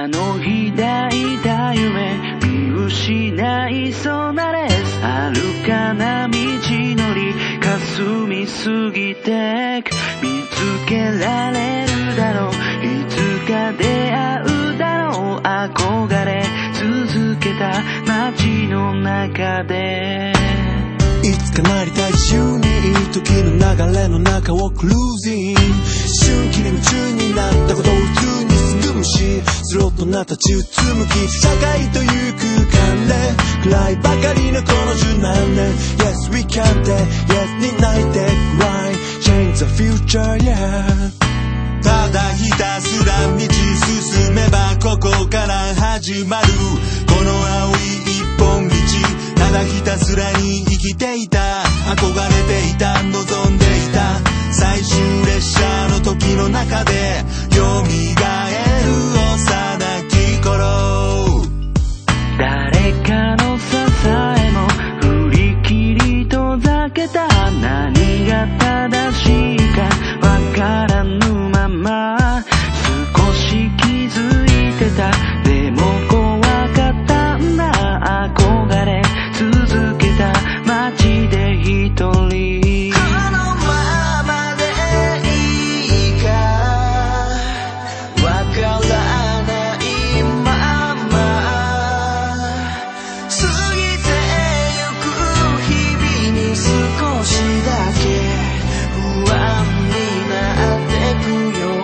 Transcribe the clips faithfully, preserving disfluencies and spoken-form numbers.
あの日抱いた夢見失いそうなレース遥かな道のり霞みすぎて見つけられるだろういつか出会うだろう憧れ続けた街の中でいつかなりたい自由に時の流れの中をクルージング瞬気に夢中になったことを普通にすぐ無視スロットな立ちうつむき社会という空間で暗いばかりのこの十何年 Yes we can take Yes に泣いて Right Change the future yeah ただひたすら道進めばここから始まるこの青い一本道ただひたすらに生きていた憧れていた望んでいた最終列車の時の中で蘇る幼き頃誰かの支えも振り切り遠ざけた何が正しいかわからぬまま少し気づいてたでも怖かったんだ憧れ続けた街で一人このままでいいかわからないまま過ぎてゆく日々に少しだけ不安になってくよ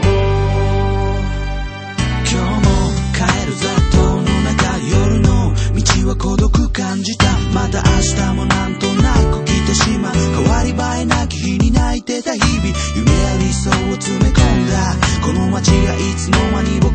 今日も帰る雑踏の中夜の道は孤独感じたまた明日もなんとなく来てしまう変わり映えなき日に泣いてた日々夢や理想を詰め込んだこの街がいつの間に僕